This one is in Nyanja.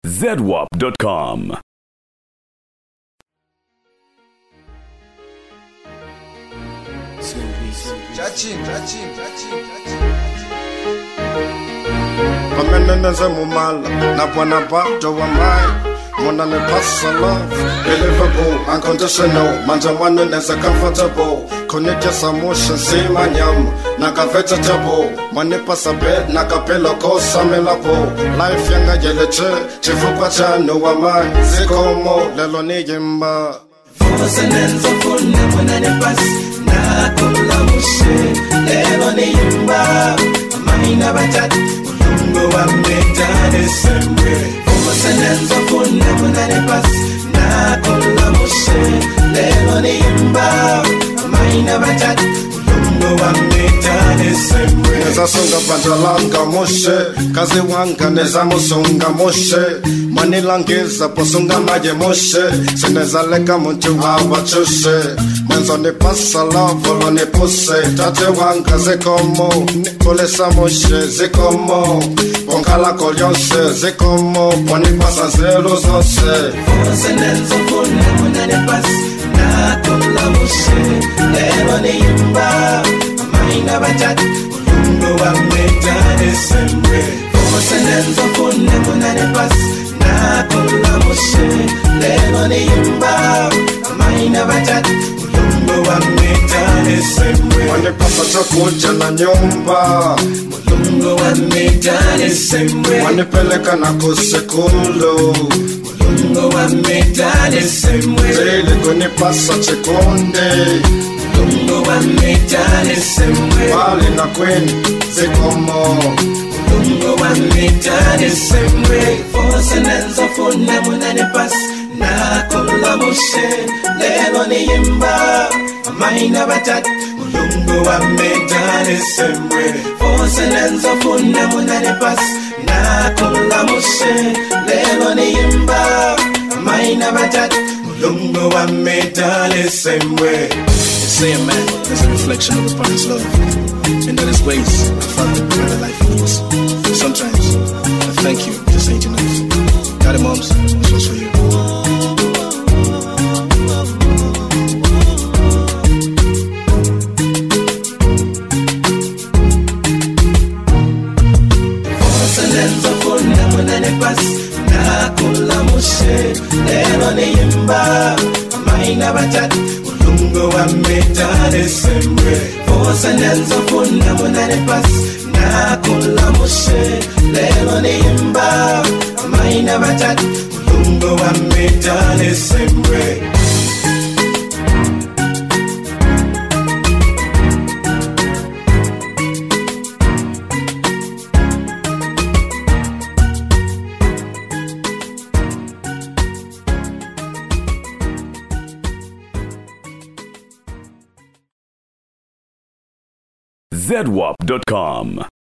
ZWAP.com. Ameneneze mumala na bwana bato wa mai Mona ne passa love, believable, unconditional Manja mwana neza comfortable Konike sa motion, si manyam Naka vegetable, mani passa bed Naka pillow, kosa milapo Life yanga yeleche, chifu kwa chano wa mai Zikomo, lelo ni yimba Fosa nenzo kuna mwana ne pass Na kula mushe, lelo ni yimba Amaina bachati Ulungo wa metane semwe Fosa nenzo kuna mwana ne pass Na kula mushe, lelo ni yimba Amaina bachati Ulungo wa metane semwe Neza sunga banjalanga moshe Kazi wanga neza musunga moshe Mani langiza posunga maje moshe Sineza leka muntu hawa chushe Menzo ni pasa love ni puse Tate wanga zikomo Kolesa moshe zikomo Ponkala kolyonse zikomo Poni pasa zero zose Fosa nenzo kuna mwana ne pass Na kula mushe Lelo ni yimba Amaina bachati Ulungo wa metane semwe Fosa nenzo kuna mwana ne pass Na kula mushe Lelo ni yimba Amaina bachati Ulungo wa metane semwe Mani pasa chokuja na nyumba Ulungo wa metane semwe Mani peleka na kusekulu Ulungo wa metane semwe Zili kuni pasa chikonde Ulungo wa metane semwe Wali na queen zikomo Ulungo wa metane semwe Fosa nenzo funa muna ne pass Na kula mushe Lelo ni yimba Amaina batati Ulungo wa metane semwe Fosa nenzo funa muna ne pass Na kula mushe Lelo ni yimba Amaina batati Ulungo wa metane semwe Saying man is a reflection of a parent's love, and that is ways a father brother life leads. Sometimes I thank you just ain't enough. Daddy, moms, this one's for you. Fosa nenzo kuna mwana ne pass Na kula mushe Lelo ni yimba Amaina bachati Ulungo wa metane semwe Fosa nenzo kuna mwana ne pass Na kula mushe Lelo ni yimba Amaina bachati Ulungo wa metane semwe ZWAP.com.